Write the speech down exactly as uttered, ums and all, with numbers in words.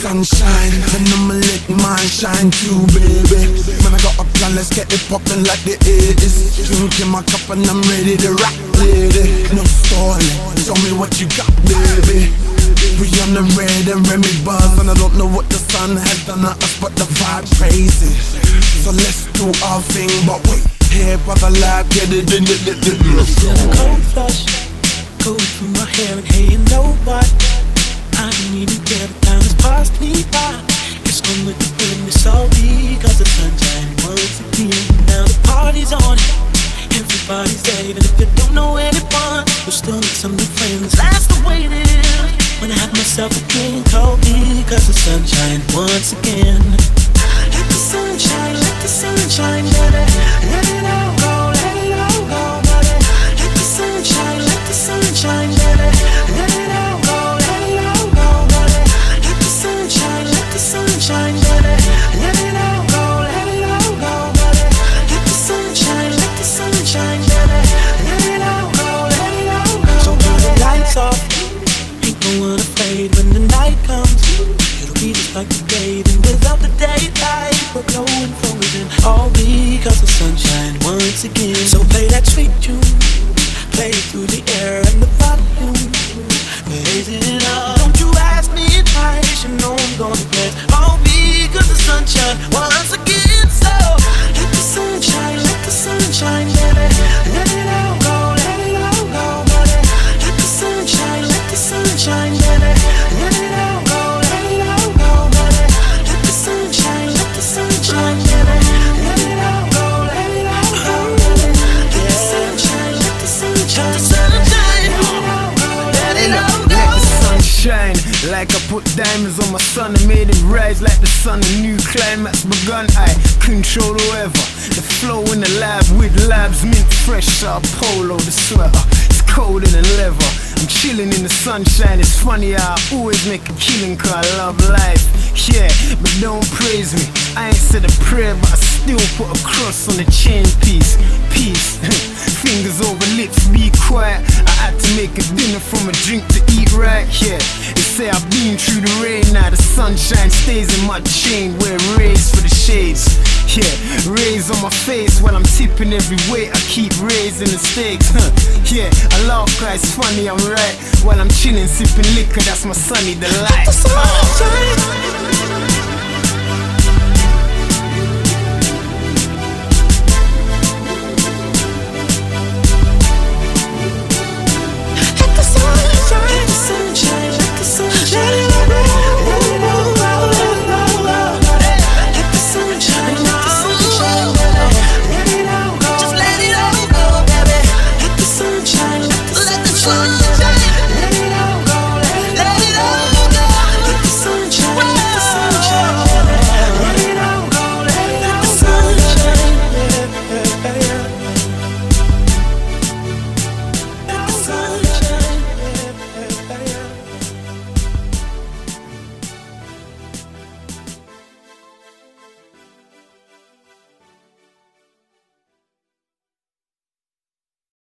sunshine, and I'ma let mine shine too, baby. Man, I got a plan, let's get it poppin' like the eighties. Drink in my cup and I'm ready to rock, lady. No stalling, show me what you got, baby. We on the red and Remy buzz, and I don't know what the sun has done to us, but the vibe crazy. So let's do our thing, but wait, here brother lab, get it in it, it, it, let's go. Cold flush, cold through my hair, and hey, you know what? I don't even care, the time has passed me by. It's on with the wind, it's all because the sunshine once again. Now the party's on, everybody's there, even if you don't know anyone, you'll still meet some new friends. That's the way it is. When I have myself a drink, cold because the sunshine once again. Let the sunshine, let the sunshine, baby. Let it all go, let it all go, baby. Let the sunshine, let the sunshine, baby. Let it all go, let it all go, baby. Let the sunshine, let the sunshine, baby. Let it all go, let it all go, baby. Let the sunshine, let the sunshine, baby. Let it all go, let it all go. So turn the lights off. Ain't no one afraid when the night comes. It'll be just like the day, then without the daylight, we're glowing frozen. All because the sunshine once again. So play that sweet tune, play it through the air and the volume. Raise it up. Don't you ask me twice, you know I'm gonna play. All because the sunshine once again. So let the sunshine, let the sunshine, baby. Let it all go, let it all go, baby. Let the sunshine, let the sunshine, baby. Let it all go, let it all go, baby. Let the sunshine, let the sunshine, baby. Let it all go, let it all go, baby. Let the sunshine, let the sunshine, let the sunshine, let it all go. Let the sun shine, like I put diamonds on my sun and made it rise like the sun. A new climax begun, I control the weather. The flow in the lab with labs, mint fresh, Sao Polo, the sweater. It's colder than leather. I'm chilling in the sunshine, it's funny how I always make a killing cause I love life. Yeah, but don't praise me, I ain't said a prayer but I still put a cross on the chain piece. Peace, fingers over lips, be quiet. I had to make a dinner from a drink to eat right. Yeah, they say I've been through the rain, now the sunshine stays in my chain. Wear rays for the shades. Yeah, rays on my face while I'm tipping every weight. I keep raising the stakes. Huh. Yeah, I laugh cause it's funny, I'm right. While I'm chilling, sipping liquor, that's my sunny delight. Let the sunshine.